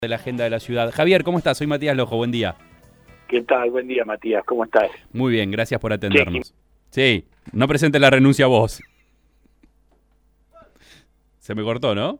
de la agenda de la ciudad. Javier, ¿cómo estás? Soy Matías Lojo, buen día. ¿Qué tal? Buen día, Matías, ¿cómo estás? Muy bien, gracias por atendernos. Sí, no presente la renuncia a vos. Se me cortó, ¿no?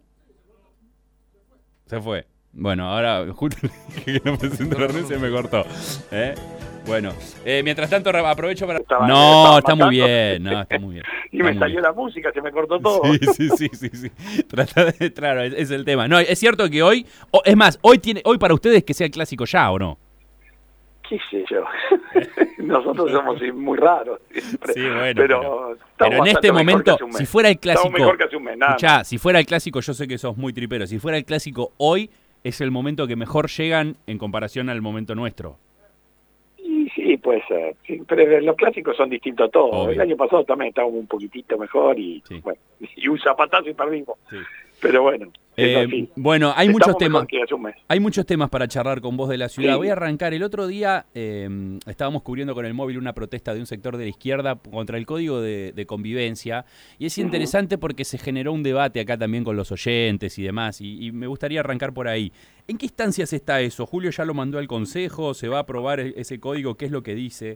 Se fue. Bueno, ahora justo que no presente la renuncia me cortó. Bueno, mientras tanto aprovecho para... No, está muy bien, no, está muy bien. Y me salió la música, se me cortó todo. Sí. Claro, es el tema. No, es cierto que hoy, es más, hoy para ustedes que sea el clásico ya, ¿o no? ¿Qué sé yo? Nosotros somos muy raros siempre. Sí, bueno, pero en este momento, si fuera el clásico... Estamos mejor que hace un mes, nada. Escuchá, si fuera el clásico, yo sé que sos muy tripero, si fuera el clásico hoy, es el momento que mejor llegan en comparación al momento nuestro. Sí, puede ser. Sí, pero los clásicos son distintos a todos. Obvio. El año pasado también estábamos un poquitito mejor y bueno, y un zapatazo y perdimos. Sí. Pero bueno, bueno, hay muchos temas. Hay muchos temas para charlar con vos de la ciudad. Sí. Voy a arrancar. El otro día estábamos cubriendo con el móvil una protesta de un sector de la izquierda contra el código de convivencia. Y es interesante porque se generó un debate acá también con los oyentes y demás. Y me gustaría arrancar por ahí. ¿En qué instancias está eso? ¿Julio ya lo mandó al Consejo? ¿Se va a aprobar ese código? ¿Qué es lo que dice?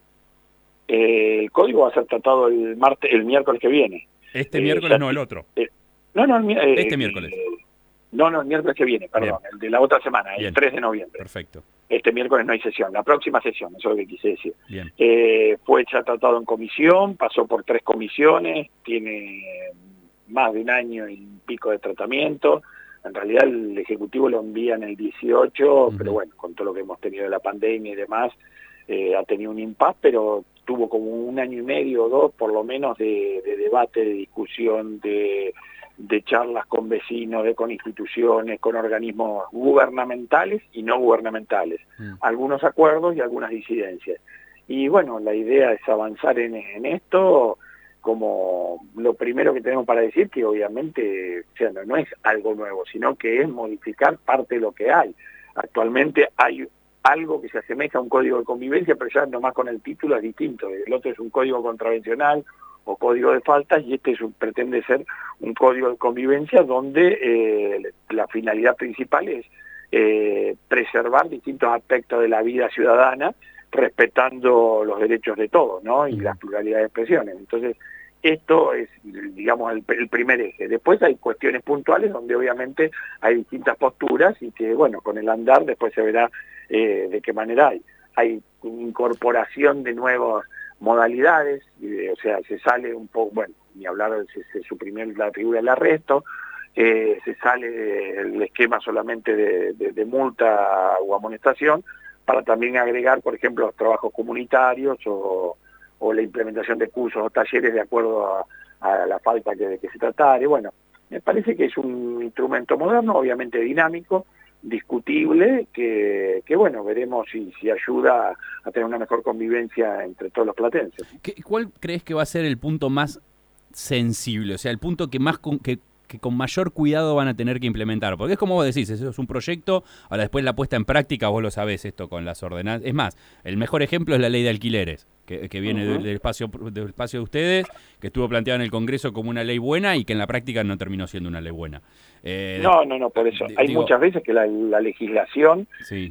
El código va a ser tratado el miércoles que viene. Este miércoles no, el otro. Este miércoles. No, el miércoles que viene, perdón, bien. El de la otra semana, el 3 de noviembre. Perfecto. Este miércoles no hay sesión, la próxima sesión, eso es lo que quise decir. Bien. Fue ya tratado en comisión, pasó por 3 comisiones, tiene más de un año y pico de tratamiento. En realidad el Ejecutivo lo envía en el 18, pero bueno, con todo lo que hemos tenido de la pandemia y demás, ha tenido un impasse, pero tuvo como un año y medio o 2, por lo menos, de debate, de discusión, de charlas con vecinos, con instituciones, con organismos gubernamentales y no gubernamentales. Algunos acuerdos y algunas disidencias. Y bueno, la idea es avanzar en esto como lo primero que tenemos para decir, que obviamente no es algo nuevo, sino que es modificar parte de lo que hay. Actualmente hay algo que se asemeja a un código de convivencia, pero ya nomás con el título es distinto. El otro es un código contravencional o código de faltas, y este pretende ser un código de convivencia donde la finalidad principal es preservar distintos aspectos de la vida ciudadana, respetando los derechos de todos, ¿no? Y la pluralidad de expresiones. Entonces, esto es, digamos, el primer eje. Después hay cuestiones puntuales donde obviamente hay distintas posturas y que, bueno, con el andar después se verá de qué manera hay incorporación de nuevas modalidades, o sea, se sale un poco, bueno, ni hablar, se suprimió la figura del arresto, se sale del esquema solamente de multa o amonestación, para también agregar, por ejemplo, los trabajos comunitarios o la implementación de cursos o talleres de acuerdo a la falta que se tratara. Y bueno, me parece que es un instrumento moderno, obviamente dinámico, discutible, que bueno, veremos si ayuda a tener una mejor convivencia entre todos los platenses. ¿Cuál crees que va a ser el punto más sensible? O sea, el punto que con mayor cuidado van a tener que implementar, porque es como vos decís, eso es un proyecto, ahora después la puesta en práctica, vos lo sabés esto con las ordenanzas. Es más, el mejor ejemplo es la ley de alquileres, que viene del espacio de ustedes, que estuvo planteada en el Congreso como una ley buena y que en la práctica no terminó siendo una ley buena. No, por eso. Hay muchas veces que la legislación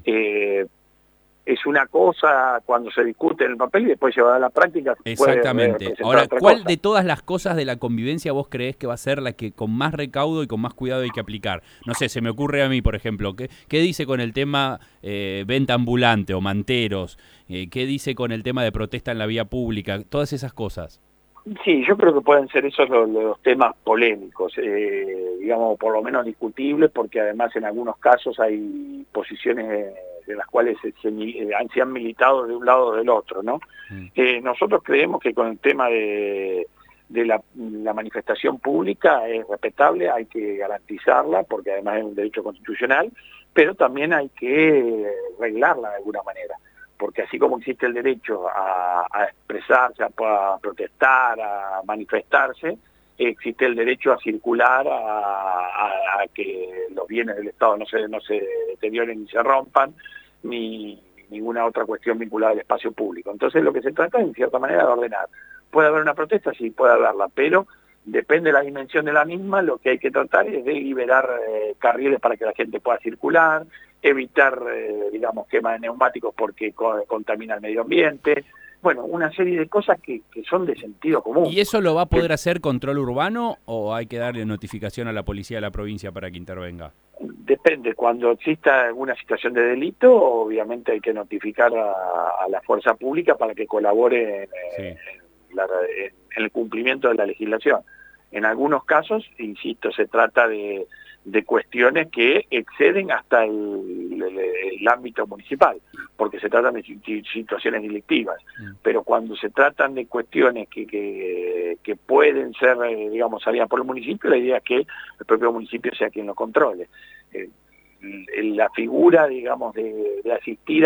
es una cosa cuando se discute en el papel y después llevada a la práctica. Exactamente. Ahora, ¿cuál de todas las cosas de la convivencia vos creés que va a ser la que con más recaudo y con más cuidado hay que aplicar? No sé, se me ocurre a mí, por ejemplo, ¿qué dice con el tema venta ambulante o manteros? ¿Qué dice con el tema de protesta en la vía pública? Todas esas cosas. Sí, yo creo que pueden ser esos los temas polémicos, digamos, por lo menos discutibles, porque además en algunos casos hay posiciones de las cuales se han militado de un lado o del otro, ¿no? Nosotros creemos que con el tema de la manifestación pública es respetable, hay que garantizarla, porque además es un derecho constitucional, pero también hay que reglarla de alguna manera, porque así como existe el derecho a expresarse, a protestar, a manifestarse, existe el derecho a circular, a que los bienes del Estado no se deterioren ni se rompan, ni ninguna otra cuestión vinculada al espacio público. Entonces lo que se trata, en cierta manera, de ordenar. ¿Puede haber una protesta? Sí, puede haberla, pero depende de la dimensión de la misma, lo que hay que tratar es de liberar carriles para que la gente pueda circular, evitar, digamos, quema de neumáticos porque contamina el medio ambiente. Bueno, una serie de cosas que son de sentido común. ¿Y eso lo va a poder hacer control urbano o hay que darle notificación a la policía de la provincia para que intervenga? Depende, cuando exista alguna situación de delito, obviamente hay que notificar a la fuerza pública para que colabore en el cumplimiento de la legislación. En algunos casos, insisto, se trata de cuestiones que exceden hasta el ámbito municipal, porque se tratan de situaciones delictivas. Pero cuando se tratan de cuestiones que pueden ser, digamos, salidas por el municipio, la idea es que el propio municipio sea quien lo controle. La figura, digamos, de asistir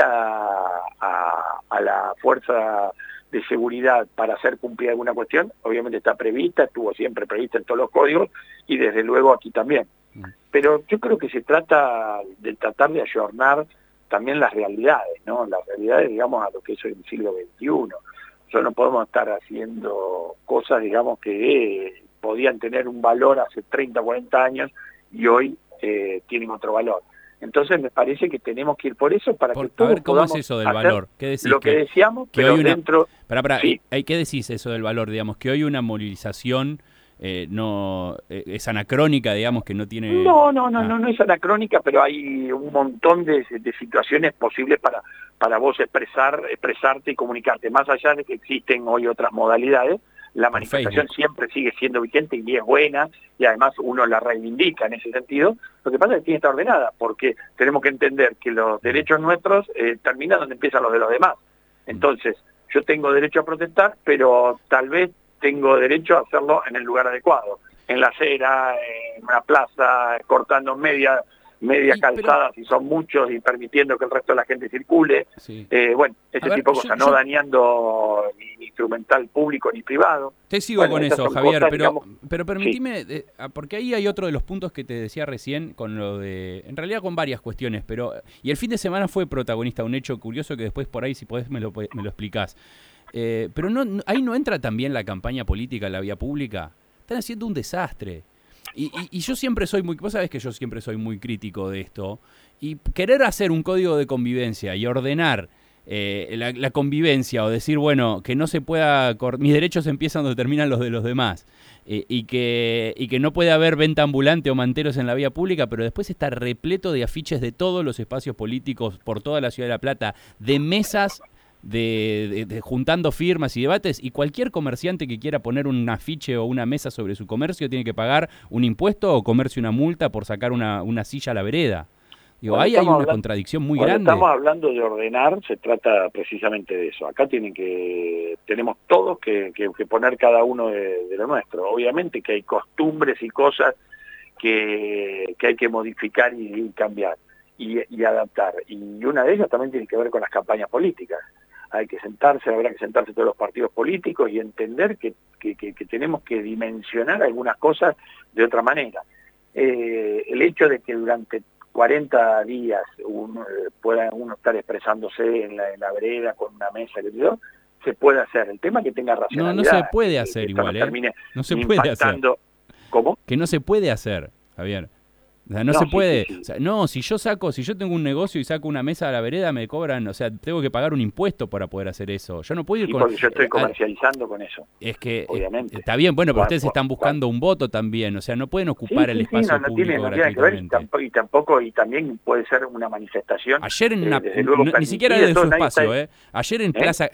a la fuerza de seguridad para hacer cumplir alguna cuestión, obviamente está prevista, estuvo siempre prevista en todos los códigos y desde luego aquí también. Pero yo creo que se trata de tratar de ayornar también las realidades, ¿no? Las realidades, digamos, a lo que es el siglo XXI. Nosotros no podemos estar haciendo cosas, digamos, que podían tener un valor hace 30, 40 años y hoy tienen otro valor. Entonces me parece que tenemos que ir por eso para que todos a ver, ¿cómo podamos es eso del valor? ¿Qué decís? Lo que decíamos, que pero hoy dentro... Sí. ¿Qué decís eso del valor? Digamos, que hoy una movilización no es anacrónica, digamos, que no tiene... No es anacrónica, pero hay un montón de situaciones posibles para vos expresarte y comunicarte. Más allá de que existen hoy otras modalidades, la manifestación siempre sigue siendo vigente y es buena, y además uno la reivindica en ese sentido. Lo que pasa es que tiene que estar ordenada, porque tenemos que entender que los derechos nuestros terminan donde empiezan los de los demás. Entonces, yo tengo derecho a protestar, pero tal vez tengo derecho a hacerlo en el lugar adecuado, en la acera, en una plaza, cortando media calzada si son muchos y permitiendo que el resto de la gente circule. Bueno, ese tipo de cosas, no dañando ni instrumental público ni privado. Te sigo con eso, Javier, pero permitime, porque ahí hay otro de los puntos que te decía recién con lo de, en realidad con varias cuestiones, y el fin de semana fue protagonista, un hecho curioso que después por ahí, si podés, me lo explicás. Pero ahí no entra también la campaña política en la vía pública. Están haciendo un desastre. Y yo siempre soy vos sabés que yo siempre soy muy crítico de esto, y querer hacer un código de convivencia y ordenar la convivencia, o decir, bueno, que no se pueda, mis derechos empiezan donde terminan los de los demás, y que no puede haber venta ambulante o manteros en la vía pública, pero después está repleto de afiches de todos los espacios políticos por toda la Ciudad de La Plata, de mesas de juntando firmas y debates, y cualquier comerciante que quiera poner un afiche o una mesa sobre su comercio tiene que pagar un impuesto o comerse una multa por sacar una silla a la vereda. Digo, ahí hay una contradicción muy grande. Estamos hablando de ordenar, se trata precisamente de eso. Acá tenemos todos que poner cada uno de lo nuestro. Obviamente que hay costumbres y cosas que hay que modificar y cambiar y adaptar. Y una de ellas también tiene que ver con las campañas políticas. Habrá que sentarse todos los partidos políticos y entender que tenemos que dimensionar algunas cosas de otra manera. El hecho de que durante 40 días pueda uno estar expresándose en la vereda con una mesa, se puede hacer. El tema es que tenga racionalidad. No se puede hacer igual, no se puede hacer. ¿Cómo? Que no se puede hacer, Javier. O sea, no se puede. Sí. O sea, no, si yo tengo un negocio y saco una mesa a la vereda, me cobran, o sea, tengo que pagar un impuesto para poder hacer eso. Yo no puedo ir con... porque yo estoy comercializando con eso. Es que, obviamente. Está bien, bueno, pero ustedes están buscando un voto también, o sea, no pueden ocupar el espacio público gratuitamente. Y también puede ser una manifestación. Ayer ni siquiera de su espacio, Ayer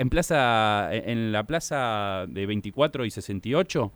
en la plaza de 24 y 68...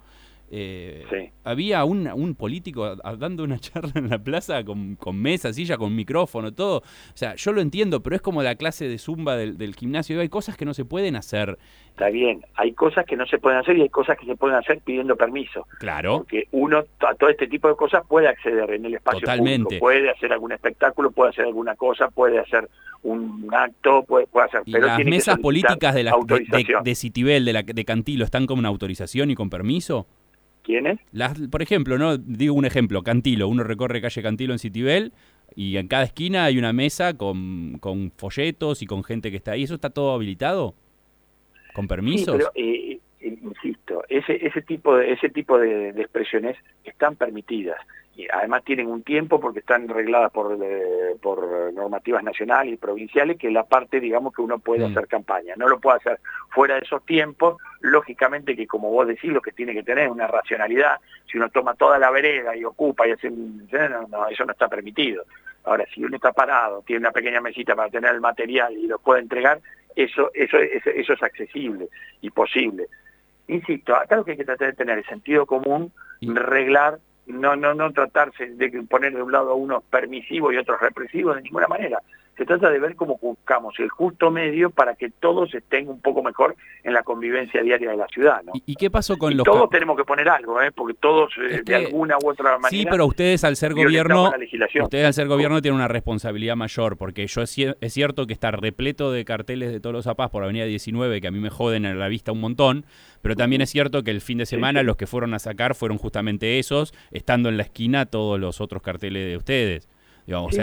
había un político dando una charla en la plaza con mesa, silla, con micrófono, todo. O sea, yo lo entiendo, pero es como la clase de zumba del gimnasio. Hay cosas que no se pueden hacer. Está bien, hay cosas que no se pueden hacer y hay cosas que se pueden hacer pidiendo permiso. Claro. Porque uno a todo este tipo de cosas puede acceder en el espacio público. Puede hacer algún espectáculo, puede hacer alguna cosa, puede hacer un acto, puede hacer... ¿Y pero las mesas políticas de Citibel, de Cantilo, están con una autorización y con permiso? ¿Quiénes? Por ejemplo, no digo un ejemplo, Cantilo, uno recorre calle Cantilo en Citibel y en cada esquina hay una mesa con folletos y con gente que está ahí. ¿Eso está todo habilitado? ¿Con permisos? Sí, pero insisto, ese tipo de expresiones están permitidas. Y además tienen un tiempo porque están regladas por normativas nacionales y provinciales, que es la parte, digamos, que uno puede hacer campaña. No lo puede hacer fuera de esos tiempos. Lógicamente que, como vos decís, lo que tiene que tener es una racionalidad. Si uno toma toda la vereda y ocupa y hace no, eso no está permitido. Ahora, si uno está parado, tiene una pequeña mesita para tener el material y lo puede entregar, eso es accesible y posible. Insisto, acá lo que hay que tratar de tener es sentido común, reglar, no tratarse de poner de un lado a unos permisivos y otros represivos de ninguna manera. Se trata de ver cómo buscamos el justo medio para que todos estén un poco mejor en la convivencia diaria de la ciudad, ¿no? ¿Y qué pasó con los... Todos tenemos que poner algo, porque todos de alguna u otra manera... Sí, pero ustedes al ser gobierno, tienen una responsabilidad mayor, porque es cierto que está repleto de carteles de Todos los Zapás por Avenida 19, que a mí me joden en la vista un montón, pero también es cierto que el fin de semana los que fueron a sacar fueron justamente esos, estando en la esquina todos los otros carteles de ustedes. Digamos,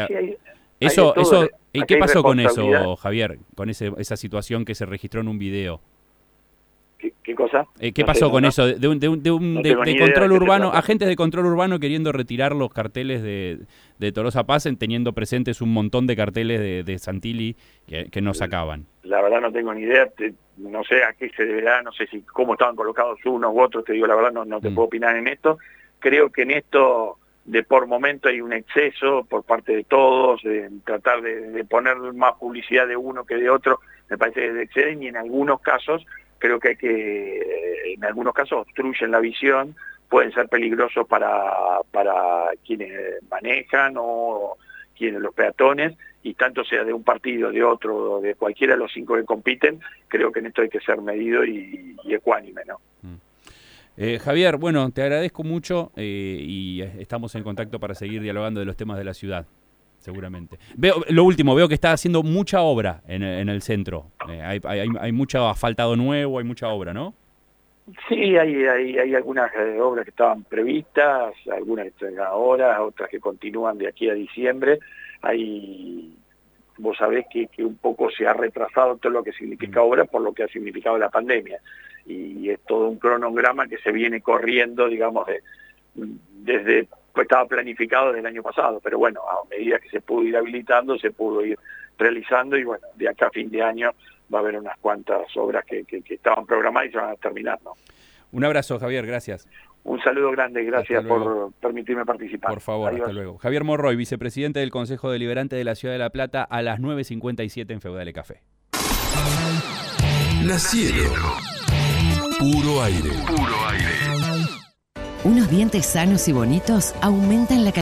¿y qué pasó con eso, Javier? Con esa situación que se registró en un video. ¿Qué cosa? ¿Qué pasó con eso? De control urbano, agentes de control urbano queriendo retirar los carteles de Tolosa Paz, teniendo presentes un montón de carteles de Santilli que no sacaban. La verdad no tengo ni idea, no sé a qué se deberá, no sé si cómo estaban colocados unos u otros, te digo la verdad, no te puedo opinar en esto. Creo que en esto... por momento hay un exceso por parte de todos, de tratar de poner más publicidad de uno que de otro, me parece que exceden, y en algunos casos creo que en algunos casos obstruyen la visión, pueden ser peligrosos para quienes manejan o quienes los peatones, y tanto sea de un partido, de otro, de cualquiera de los 5 que compiten, creo que en esto hay que ser medido y ecuánime, ¿no? Javier, bueno, te agradezco mucho y estamos en contacto para seguir dialogando de los temas de la ciudad, seguramente. Veo que está haciendo mucha obra en el centro. Hay mucho asfaltado nuevo, hay mucha obra, ¿no? Sí, hay algunas obras que estaban previstas, algunas que están ahora, otras que continúan de aquí a diciembre. Vos sabés que un poco se ha retrasado todo lo que significa obra por lo que ha significado la pandemia. Y es todo un cronograma que se viene corriendo, digamos, desde pues estaba planificado desde el año pasado, pero bueno, a medida que se pudo ir habilitando, se pudo ir realizando, y bueno, de acá a fin de año va a haber unas cuantas obras que estaban programadas y se van a terminar, ¿no? Un abrazo, Javier, gracias. Un saludo grande, gracias por permitirme participar. Por favor, adiós. Hasta luego. Javier Morroy, vicepresidente del Consejo Deliberante de la Ciudad de La Plata, a las 9:57 en Feudale Café. La Cielo. Puro aire. Unos dientes sanos y bonitos aumentan la calidad.